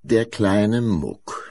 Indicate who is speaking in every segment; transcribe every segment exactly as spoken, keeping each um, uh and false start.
Speaker 1: Der kleine Muck.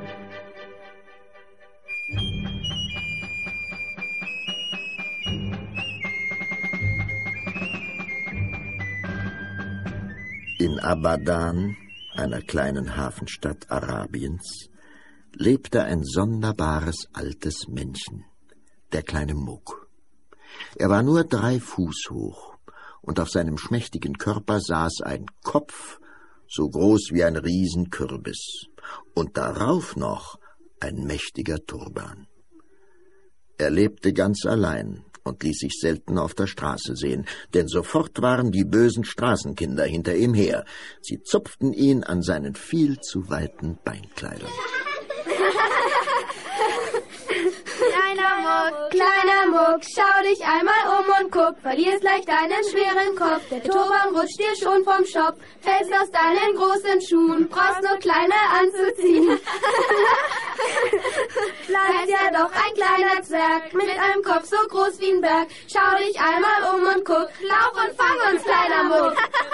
Speaker 1: In Abadan, einer kleinen Hafenstadt Arabiens, lebte ein sonderbares altes Männchen, der kleine Muck. Er war nur drei Fuß hoch, und auf seinem schmächtigen Körper saß ein Kopf, so groß wie ein Riesenkürbis, und darauf noch ein mächtiger Turban. Er lebte ganz allein und ließ sich selten auf der Straße sehen, denn sofort waren die bösen Straßenkinder hinter ihm her. Sie zupften ihn an seinen viel zu weiten Beinkleidern.
Speaker 2: Kleiner Muck, kleiner Muck, schau dich einmal um und guck, verlierst leicht deinen schweren Kopf, der Turban rutscht dir schon vom Schopf, fällst aus deinen großen Schuhen, brauchst nur kleine anzuziehen. Bleibst ja doch ein kleiner Zwerg, mit einem Kopf so groß wie ein Berg, schau dich einmal um und guck, lauf und fang uns, kleiner Muck.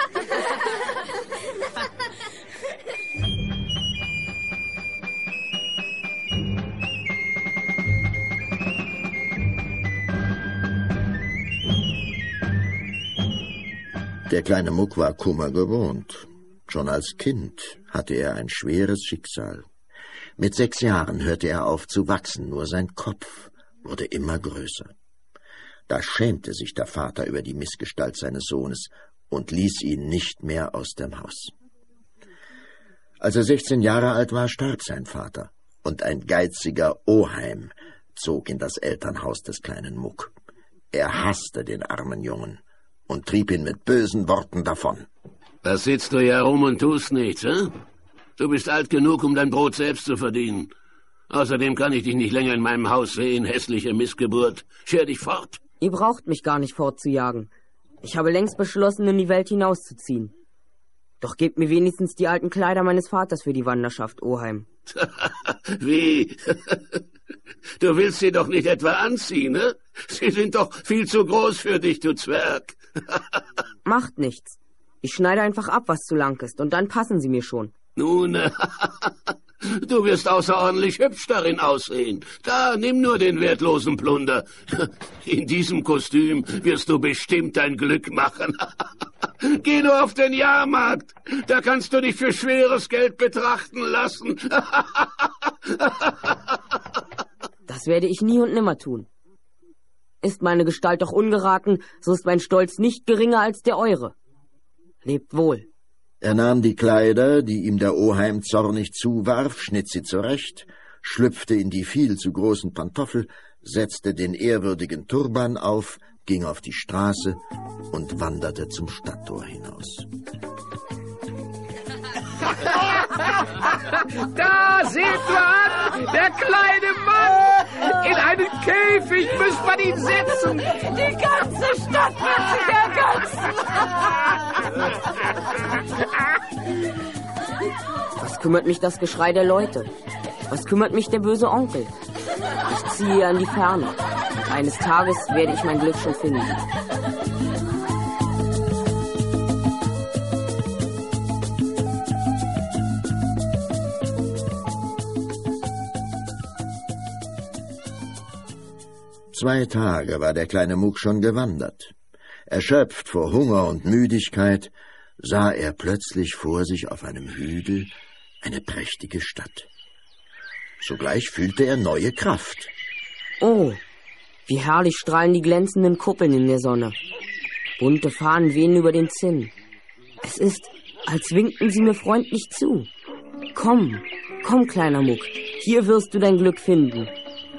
Speaker 1: Der kleine Muck war Kummer gewohnt. Schon als Kind hatte er ein schweres Schicksal. Mit sechs Jahren hörte er auf zu wachsen, nur sein Kopf wurde immer größer. Da schämte sich der Vater über die Missgestalt seines Sohnes und ließ ihn nicht mehr aus dem Haus. Als er sechzehn Jahre alt war, starb sein Vater, und ein geiziger Oheim zog in das Elternhaus des kleinen Muck. Er hasste den armen Jungen und trieb ihn mit bösen Worten davon.
Speaker 3: Was sitzt du hier rum und tust nichts, hä? Du bist alt genug, um dein Brot selbst zu verdienen. Außerdem kann ich dich nicht länger in meinem Haus sehen, hässliche Missgeburt. Scher dich fort.
Speaker 4: Ihr braucht mich gar nicht fortzujagen. Ich habe längst beschlossen, in die Welt hinauszuziehen. Doch gebt mir wenigstens die alten Kleider meines Vaters für die Wanderschaft, Oheim.
Speaker 3: Wie? Du willst sie doch nicht etwa anziehen, ne? Sie sind doch viel zu groß für dich, du Zwerg.
Speaker 4: Macht nichts. Ich schneide einfach ab, was zu lang ist, und dann passen sie mir schon.
Speaker 3: Nun, du wirst außerordentlich hübsch darin aussehen. Da, nimm nur den wertlosen Plunder. In diesem Kostüm wirst du bestimmt dein Glück machen. Geh nur auf den Jahrmarkt. Da kannst du dich für schweres Geld betrachten lassen.
Speaker 4: Das werde ich nie und nimmer tun. Ist meine Gestalt doch ungeraten, so ist mein Stolz nicht geringer als der eure. Lebt wohl.
Speaker 1: Er nahm die Kleider, die ihm der Oheim zornig zuwarf, schnitt sie zurecht, schlüpfte in die viel zu großen Pantoffel, setzte den ehrwürdigen Turban auf, ging auf die Straße und wanderte zum Stadttor hinaus.
Speaker 5: Da seht ihr an, der kleine Mann! In einen Käfig müsst man ihn setzen!
Speaker 2: Die ganze Stadt wird sich ergötzen!
Speaker 4: Was kümmert mich das Geschrei der Leute? Was kümmert mich der böse Onkel? Ich ziehe an die Ferne. Eines Tages werde ich mein Glück schon finden.
Speaker 1: Zwei Tage war der kleine Muck schon gewandert. Erschöpft vor Hunger und Müdigkeit sah er plötzlich vor sich auf einem Hügel eine prächtige Stadt. Sogleich fühlte er neue Kraft.
Speaker 4: Oh, wie herrlich strahlen die glänzenden Kuppeln in der Sonne. Bunte Fahnen wehen über den Zinn. Es ist, als winkten sie mir freundlich zu. Komm, komm, kleiner Muck, hier wirst du dein Glück finden.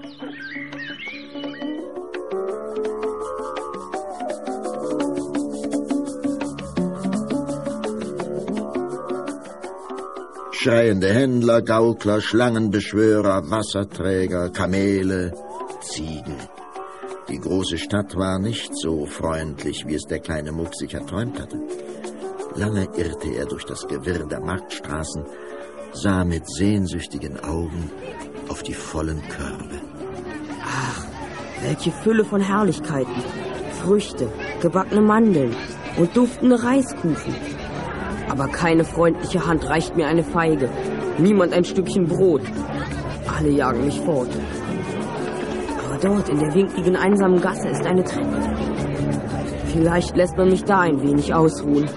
Speaker 1: Schreiende Händler, Gaukler, Schlangenbeschwörer, Wasserträger, Kamele, Ziegen. Die große Stadt war nicht so freundlich, wie es der kleine Muck sich erträumt hatte. Lange irrte er durch das Gewirr der Marktstraßen, sah mit sehnsüchtigen Augen auf die vollen Körbe.
Speaker 4: Ach, welche Fülle von Herrlichkeiten. Früchte, gebackene Mandeln und duftende Reiskuchen. Aber keine freundliche Hand reicht mir eine Feige. Niemand ein Stückchen Brot. Alle jagen mich fort. Aber dort in der winkligen, einsamen Gasse ist eine Treppe. Vielleicht lässt man mich da ein wenig ausruhen.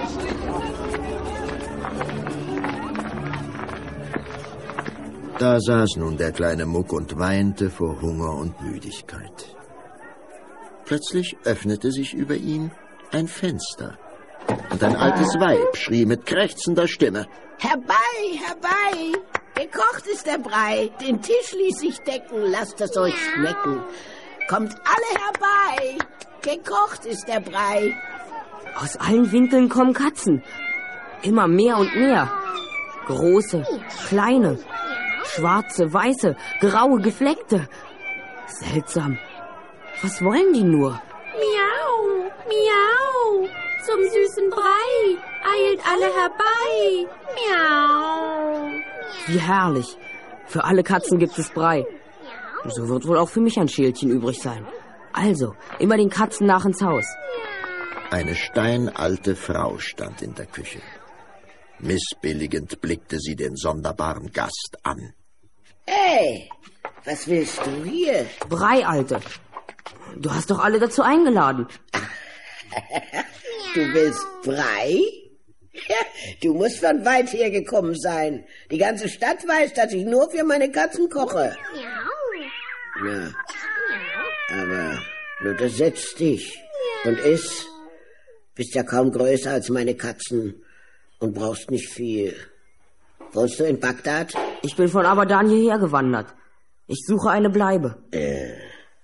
Speaker 1: Da saß nun der kleine Muck und weinte vor Hunger und Müdigkeit. Plötzlich öffnete sich über ihm ein Fenster. Und ein altes Weib schrie mit krächzender Stimme:
Speaker 6: Herbei, herbei! Gekocht ist der Brei, den Tisch ließ ich decken, lasst es euch schmecken. Kommt alle herbei, gekocht ist der Brei.
Speaker 4: Aus allen Winkeln kommen Katzen. Immer mehr und mehr. Große, kleine, schwarze, weiße, graue, gefleckte. Seltsam. Was wollen die nur?
Speaker 2: Miau, miau, zum süßen Brei, eilt alle herbei. Miau.
Speaker 4: Wie herrlich. Für alle Katzen gibt es Brei. So wird wohl auch für mich ein Schälchen übrig sein. Also, immer den Katzen nach ins Haus.
Speaker 1: Eine steinalte Frau stand in der Küche. Missbilligend blickte sie den sonderbaren Gast an.
Speaker 6: Hey, was willst du hier?
Speaker 4: Brei, Alte. Du hast doch alle dazu eingeladen.
Speaker 6: Du willst Brei? Du musst von weit hergekommen sein. Die ganze Stadt weiß, dass ich nur für meine Katzen koche. Ja, aber nur du setzt dich und iss. Bist ja kaum größer als meine Katzen und brauchst nicht viel. Wohnst du in Bagdad?
Speaker 4: Ich bin von Abadan hierher gewandert. Ich suche eine Bleibe.
Speaker 6: Äh.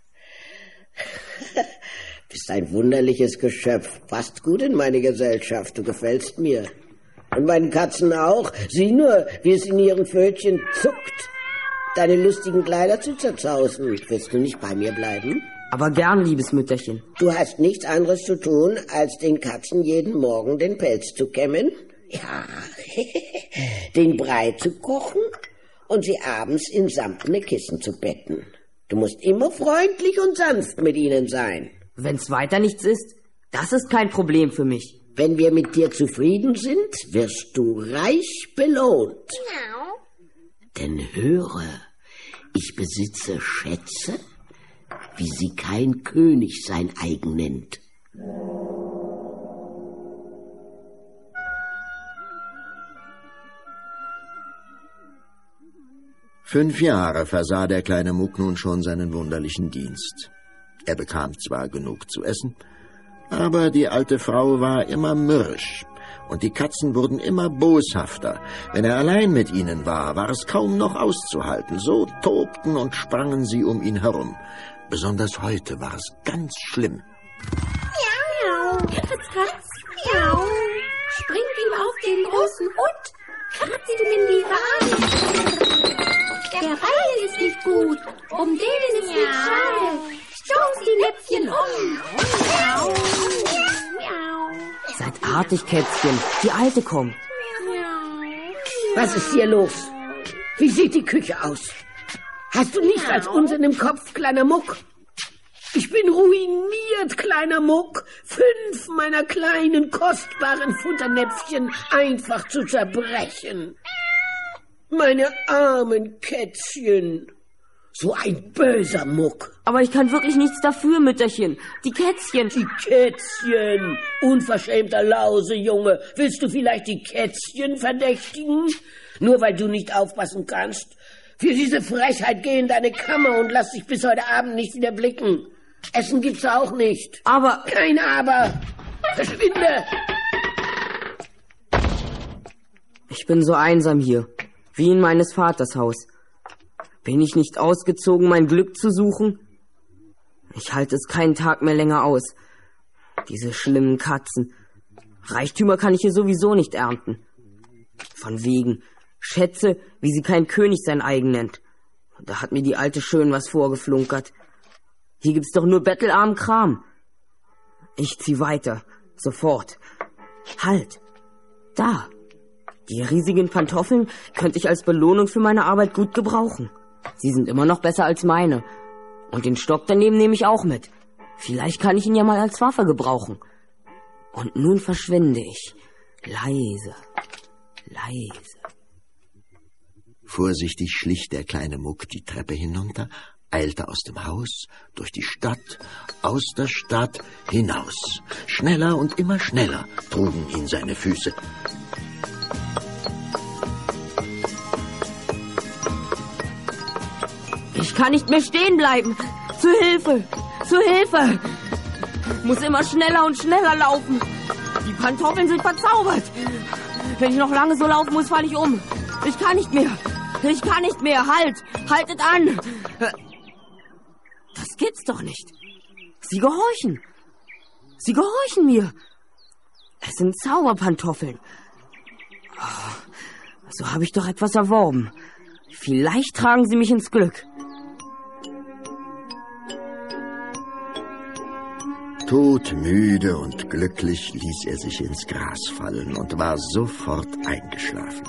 Speaker 6: Bist ein wunderliches Geschöpf. Passt gut in meine Gesellschaft. Du gefällst mir. Und meinen Katzen auch. Sieh nur, wie es in ihren Pfötchen zuckt. Deine lustigen Kleider zu zerzausen. Willst du nicht bei mir bleiben?
Speaker 4: Aber gern, liebes Mütterchen.
Speaker 6: Du hast nichts anderes zu tun, als den Katzen jeden Morgen den Pelz zu kämmen. Ja, den Brei zu kochen und sie abends in samtene Kissen zu betten. Du musst immer freundlich und sanft mit ihnen sein.
Speaker 4: Wenn's weiter nichts ist, das ist kein Problem für mich.
Speaker 6: Wenn wir mit dir zufrieden sind, wirst du reich belohnt. Denn höre, ich besitze Schätze, wie sie kein König sein eigen nennt.
Speaker 1: Fünf Jahre versah der kleine Muck nun schon seinen wunderlichen Dienst. Er bekam zwar genug zu essen, aber die alte Frau war immer mürrisch und die Katzen wurden immer boshafter. Wenn er allein mit ihnen war, war es kaum noch auszuhalten. So tobten und sprangen sie um ihn herum. Besonders heute war es ganz schlimm.
Speaker 2: Miau, Katz, Katz, miau. Springt ihm auf den großen Hund, kratzt ihm in die Wade. Der Brei ist nicht gut, um den ist nicht schade. Stoß die Näpfchen um. Miau, miau.
Speaker 4: Seid artig, Kätzchen. Die Alte kommt.
Speaker 6: Was ist hier los? Wie sieht die Küche aus? Hast du nichts als Unsinn im Kopf, kleiner Muck? Ich bin ruiniert, kleiner Muck. Fünf meiner kleinen, kostbaren Futternäpfchen einfach zu zerbrechen. Meine armen Kätzchen. So ein böser Muck.
Speaker 4: Aber ich kann wirklich nichts dafür, Mütterchen. Die Kätzchen.
Speaker 6: Die Kätzchen. Unverschämter Lausejunge. Willst du vielleicht die Kätzchen verdächtigen? Nur weil du nicht aufpassen kannst? Für diese Frechheit geh in deine Kammer und lass dich bis heute Abend nicht wieder blicken. Essen gibt's auch nicht.
Speaker 4: Aber...
Speaker 6: Kein Aber. Verschwinde.
Speaker 4: Ich bin so einsam hier, wie in meines Vaters Haus. Bin ich nicht ausgezogen, mein Glück zu suchen? Ich halte es keinen Tag mehr länger aus. Diese schlimmen Katzen. Reichtümer kann ich hier sowieso nicht ernten. Von wegen Schätze, wie sie kein König sein eigen nennt. Da hat mir die Alte schön was vorgeflunkert. Hier gibt's doch nur bettelarmen Kram. Ich zieh weiter, sofort. Halt, da. Die riesigen Pantoffeln könnte ich als Belohnung für meine Arbeit gut gebrauchen. Sie sind immer noch besser als meine. Und den Stock daneben nehme ich auch mit. Vielleicht kann ich ihn ja mal als Waffe gebrauchen. Und nun verschwinde ich. Leise, leise.
Speaker 1: Vorsichtig schlich der kleine Muck die Treppe hinunter, eilte aus dem Haus, durch die Stadt, aus der Stadt, hinaus. Schneller und immer schneller trugen ihn seine Füße.
Speaker 4: Ich kann nicht mehr stehen bleiben. Zu Hilfe, zu Hilfe. Muss immer schneller und schneller laufen. Die Pantoffeln sind verzaubert. Wenn ich noch lange so laufen muss, falle ich um. Ich kann nicht mehr. Ich kann nicht mehr. Halt, haltet an. Das gibt's doch nicht. Sie gehorchen. Sie gehorchen mir. Es sind Zauberpantoffeln. Oh, so habe ich doch etwas erworben. Vielleicht tragen sie mich ins Glück.
Speaker 1: Todmüde und glücklich ließ er sich ins Gras fallen und war sofort eingeschlafen.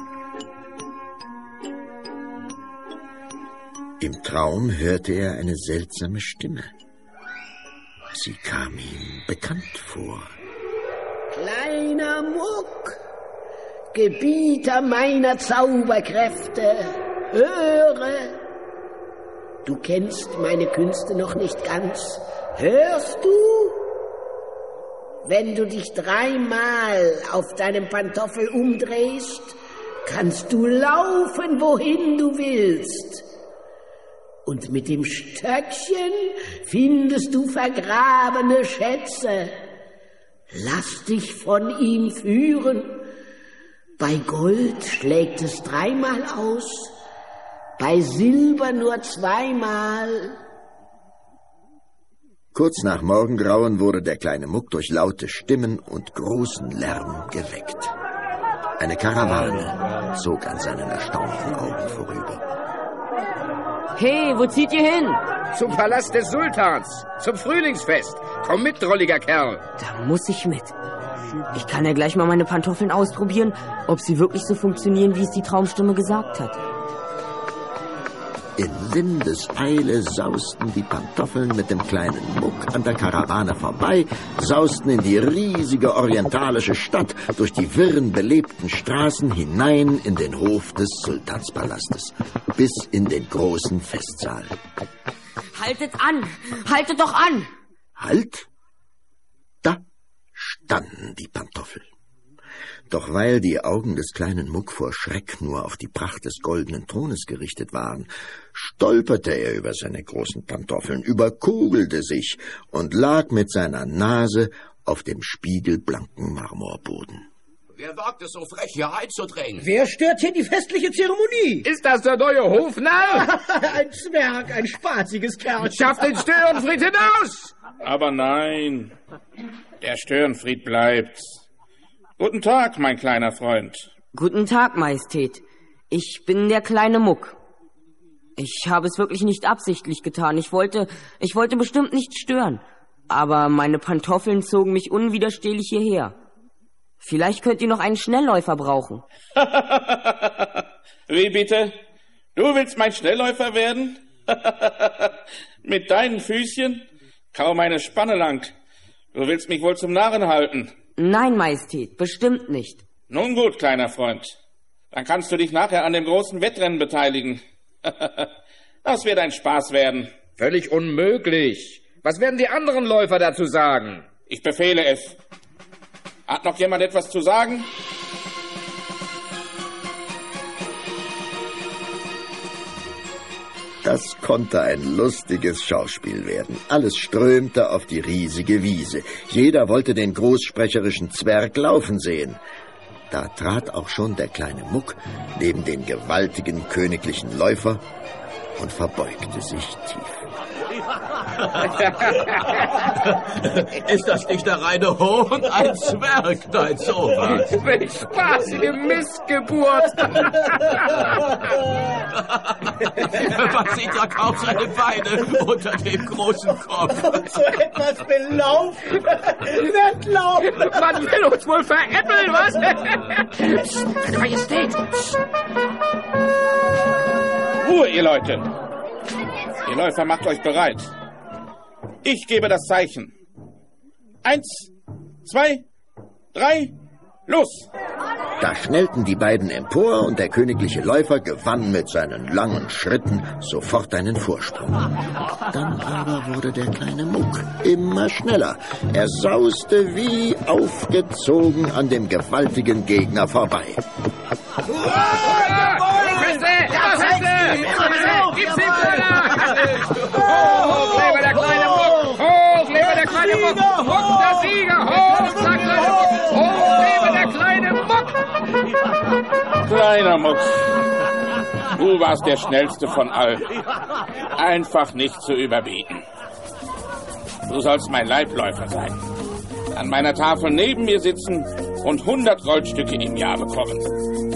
Speaker 1: Im Traum hörte er eine seltsame Stimme. Sie kam ihm bekannt vor.
Speaker 6: Kleiner Muck, Gebieter meiner Zauberkräfte, höre. Du kennst meine Künste noch nicht ganz. Hörst du? Wenn du dich dreimal auf deinem Pantoffel umdrehst, kannst du laufen, wohin du willst. Und mit dem Stöckchen findest du vergrabene Schätze. Lass dich von ihm führen. Bei Gold schlägt es dreimal aus, bei Silber nur zweimal.
Speaker 1: Kurz nach Morgengrauen wurde der kleine Muck durch laute Stimmen und großen Lärm geweckt. Eine Karawane zog an seinen erstaunten Augen vorüber.
Speaker 4: Hey, wo zieht ihr hin?
Speaker 5: Zum Palast des Sultans, zum Frühlingsfest. Komm mit, drolliger Kerl.
Speaker 4: Da muss ich mit. Ich kann ja gleich mal meine Pantoffeln ausprobieren, ob sie wirklich so funktionieren, wie es die Traumstimme gesagt hat.
Speaker 1: In Windeseile sausten die Pantoffeln mit dem kleinen Muck an der Karawane vorbei, sausten in die riesige orientalische Stadt, durch die wirren, belebten Straßen hinein in den Hof des Sultanspalastes, bis in den großen Festsaal.
Speaker 4: Haltet an! Haltet doch an!
Speaker 1: Halt! Da standen die Pantoffel. Doch weil die Augen des kleinen Muck vor Schreck nur auf die Pracht des goldenen Thrones gerichtet waren, stolperte er über seine großen Pantoffeln, überkugelte sich und lag mit seiner Nase auf dem spiegelblanken Marmorboden.
Speaker 3: Wer wagt es so frech, hier einzudrängen?
Speaker 6: Wer stört hier die festliche Zeremonie?
Speaker 5: Ist das der neue Hofnarr?
Speaker 6: Ein Zwerg, ein spaßiges Kerl.
Speaker 5: Schafft den Störenfried hinaus!
Speaker 7: Aber nein, der Störenfried bleibt. Guten Tag, mein kleiner Freund.
Speaker 4: Guten Tag, Majestät. Ich bin der kleine Muck. Ich habe es wirklich nicht absichtlich getan. Ich wollte, ich wollte bestimmt nicht stören. Aber meine Pantoffeln zogen mich unwiderstehlich hierher. Vielleicht könnt ihr noch einen Schnellläufer brauchen.
Speaker 7: Wie bitte? Du willst mein Schnellläufer werden? Mit deinen Füßchen? Kaum eine Spanne lang. Du willst mich wohl zum Narren halten.
Speaker 4: Nein, Majestät, bestimmt nicht.
Speaker 7: Nun gut, kleiner Freund. Dann kannst du dich nachher an dem großen Wettrennen beteiligen. Das wird ein Spaß werden.
Speaker 5: Völlig unmöglich. Was werden die anderen Läufer dazu sagen?
Speaker 7: Ich befehle es. Hat noch jemand etwas zu sagen?
Speaker 1: Das konnte ein lustiges Schauspiel werden. Alles strömte auf die riesige Wiese. Jeder wollte den großsprecherischen Zwerg laufen sehen. Da trat auch schon der kleine Muck neben den gewaltigen königlichen Läufer und verbeugte sich tief.
Speaker 3: Ist das nicht der reine Hohn? Ein Zwerg, dein Sohn.
Speaker 5: Welch spaßige Missgeburt.
Speaker 3: Man sieht ja kaum seine Beine unter dem großen Kopf.
Speaker 6: Und so etwas will laufen. Wettlaufen.
Speaker 5: Man will uns wohl veräppeln, was? Psst, Deine Majestät.
Speaker 7: Ruhe, ihr Leute. Ihr Läufer, macht euch bereit. Ich gebe das Zeichen. Eins, zwei, drei, Los!
Speaker 1: Da schnellten die beiden empor und der königliche Läufer gewann mit seinen langen Schritten sofort einen Vorsprung. Dann aber wurde der kleine Muck immer schneller. Er sauste wie aufgezogen an dem gewaltigen Gegner vorbei.
Speaker 5: Gib's ihm, Hoch lebe der kleine Muck! Hoch lebe der kleine Muck! Muck der Sieger! Hoch, sagt kleine Muck! Hoch lebe der kleine Muck!
Speaker 7: Kleiner Muck, du warst der schnellste von allen. Einfach nicht zu überbieten. Du sollst mein Leibläufer sein. An meiner Tafel neben mir sitzen und hundert Goldstücke im Jahr bekommen.